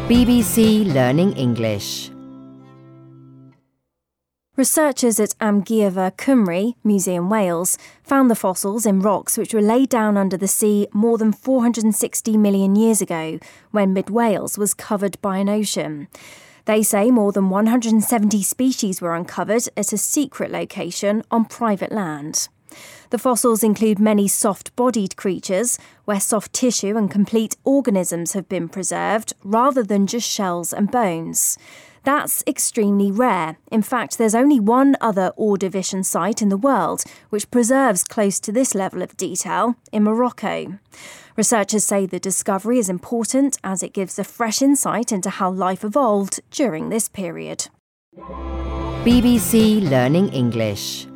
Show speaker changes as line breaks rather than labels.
BBC Learning English.
Researchers at Amgueddfa Cymru, Museum Wales, found the fossils in rocks which were laid down under the sea more than 460 million years ago, when mid-Wales was covered by an ocean. They say more than 170 species were uncovered at a secret location on private land. The fossils include many soft-bodied creatures, where soft tissue and complete organisms have been preserved, rather than just shells and bones. That's extremely rare. In fact, there's only one other Ordovician site in the world which preserves close to this level of detail, in Morocco. Researchers say the discovery is important as it gives a fresh insight into how life evolved during this period.
BBC Learning English.